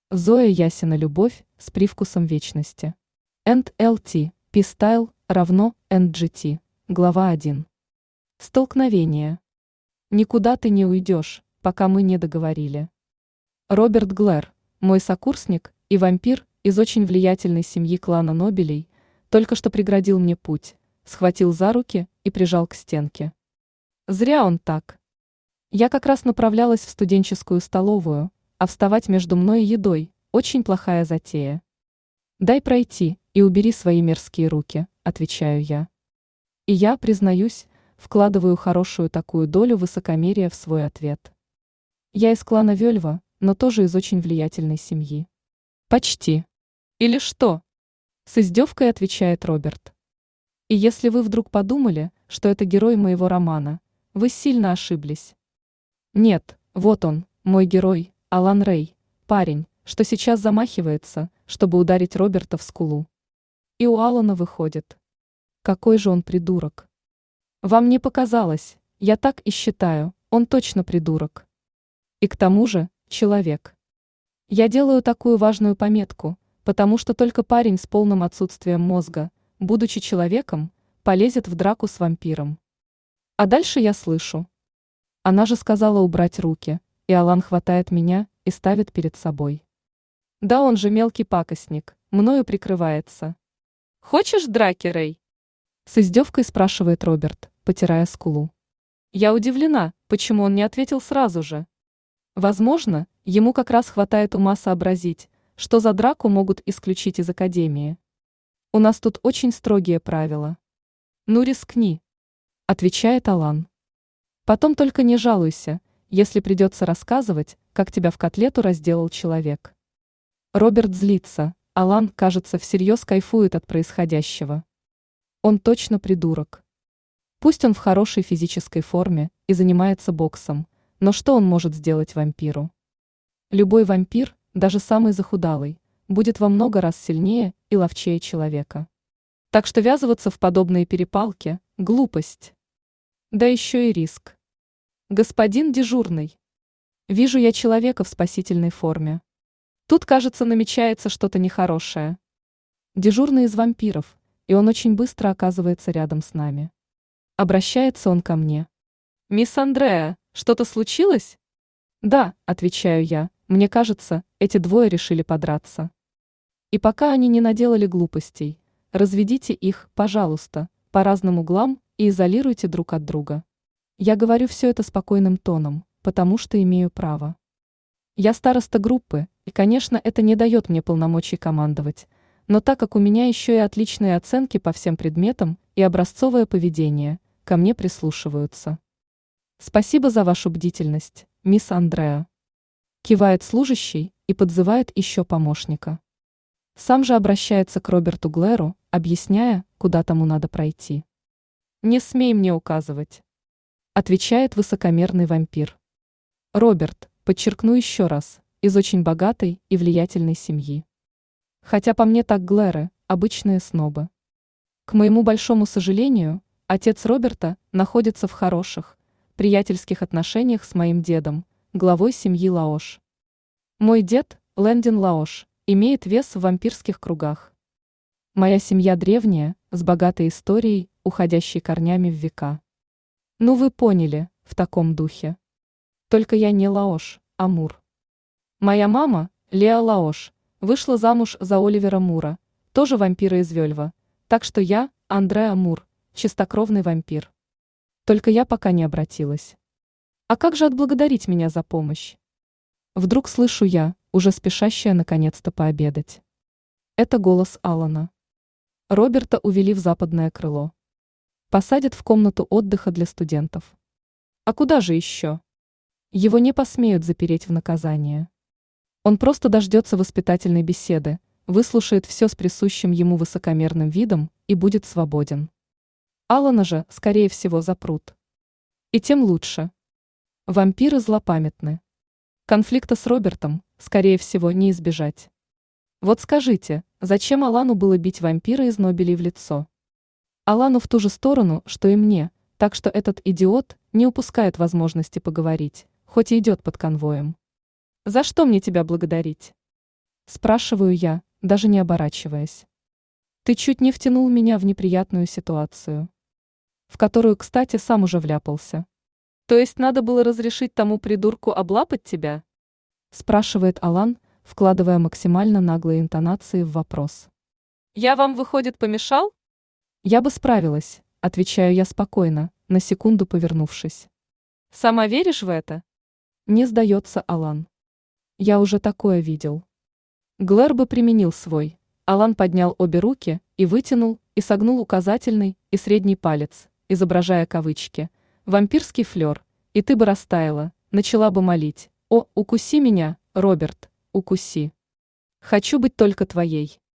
Зоя Ясина «Любовь с привкусом вечности». NLT, P-Style равно NGT. Глава 1. Столкновение. Никуда ты не уйдешь, пока мы не договорили. Роберт Глэр, мой сокурсник и вампир из очень влиятельной семьи клана Нобелей, только что преградил мне путь, схватил за руки и прижал к стенке. Зря он так. Я как раз направлялась в студенческую столовую, а вставать между мной и едой – очень плохая затея. «Дай пройти и убери свои мерзкие руки», – отвечаю я. И я, признаюсь, вкладываю хорошую такую долю высокомерия в свой ответ. Я из клана Вельва, но тоже из очень влиятельной семьи. «Почти. Или что?» – с издевкой отвечает Роберт. И если вы вдруг подумали, что это герой моего романа, вы сильно ошиблись. Нет, вот он, мой герой, Алан Рэй, парень, что сейчас замахивается, чтобы ударить Роберта в скулу. И у Алана выходит. Какой же он придурок. Вам не показалось, я так и считаю, он точно придурок. И к тому же, человек. Я делаю такую важную пометку, потому что только парень с полным отсутствием мозга, будучи человеком, полезет в драку с вампиром. А дальше я слышу. Она же сказала убрать руки, и Алан хватает меня и ставит перед собой. Да он же мелкий пакостник, мною прикрывается. «Хочешь драки, Рэй?» С издевкой спрашивает Роберт, потирая скулу. Я удивлена, почему он не ответил сразу же. Возможно, ему как раз хватает ума сообразить, что за драку могут исключить из академии. У нас тут очень строгие правила. Ну рискни, отвечает Алан. Потом только не жалуйся, если придется рассказывать, как тебя в котлету разделал человек. Роберт злится, Алан, кажется, всерьез кайфует от происходящего. Он точно придурок. Пусть он в хорошей физической форме и занимается боксом, но что он может сделать вампиру? Любой вампир, даже самый захудалый, будет во много раз сильнее и ловчее человека. Так что ввязываться в подобные перепалки – глупость. Да еще и риск. Господин дежурный. Вижу я человека в спасительной форме. Тут, кажется, намечается что-то нехорошее. Дежурный из вампиров, и он очень быстро оказывается рядом с нами. Обращается он ко мне. «Мисс Андреа, что-то случилось?» «Да», – отвечаю я, мне кажется, эти двое решили подраться. И пока они не наделали глупостей, разведите их, пожалуйста, по разным углам и изолируйте друг от друга. Я говорю все это спокойным тоном, потому что имею право. Я староста группы, и, конечно, это не дает мне полномочий командовать, но так как у меня еще и отличные оценки по всем предметам и образцовое поведение, ко мне прислушиваются. Спасибо за вашу бдительность, мисс Андреа. Кивает служащий и подзывает еще помощника. Сам же обращается к Роберту Глэру, объясняя, куда тому надо пройти. «Не смей мне указывать», – отвечает высокомерный вампир. Роберт, подчеркну еще раз, из очень богатой и влиятельной семьи. Хотя по мне так Глэры – обычные снобы. К моему большому сожалению, отец Роберта находится в хороших, приятельских отношениях с моим дедом, главой семьи Лаош. Мой дед, Лэндин Лаош, имеет вес в вампирских кругах. Моя семья древняя, с богатой историей, уходящей корнями в века. Ну вы поняли, в таком духе. Только я не Лаош, а Мур. Моя мама, Леа Лаош, вышла замуж за Оливера Мура, тоже вампира из Вельва, так что я, Андреа Мур, чистокровный вампир. Только я пока не обратилась. А как же отблагодарить меня за помощь? Вдруг слышу я, уже спешащая наконец-то пообедать. Это голос Алана. Роберта увели в западное крыло. Посадят в комнату отдыха для студентов. А куда же еще? Его не посмеют запереть в наказание. Он просто дождется воспитательной беседы, выслушает все с присущим ему высокомерным видом и будет свободен. Алана же, скорее всего, запрут. И тем лучше. Вампиры злопамятны. Конфликта с Робертом, скорее всего, не избежать. Вот скажите, зачем Алану было бить вампира из Нобелей в лицо? Алану в ту же сторону, что и мне, так что этот идиот не упускает возможности поговорить, хоть и идет под конвоем. За что мне тебя благодарить? Спрашиваю я, даже не оборачиваясь. Ты чуть не втянул меня в неприятную ситуацию, в которую, кстати, сам уже вляпался. То есть надо было разрешить тому придурку облапать тебя? Спрашивает Алан, вкладывая максимально наглые интонации в вопрос. Я вам, выходит, помешал? Я бы справилась, отвечаю я спокойно, на секунду повернувшись. Сама веришь в это? Не сдается Алан. Я уже такое видел. Глэр бы применил свой. Алан поднял обе руки и вытянул, и согнул указательный и средний палец, изображая кавычки. Вампирский флер, и ты бы растаяла, начала бы молить. О, укуси меня, Роберт, укуси. Хочу быть только твоей.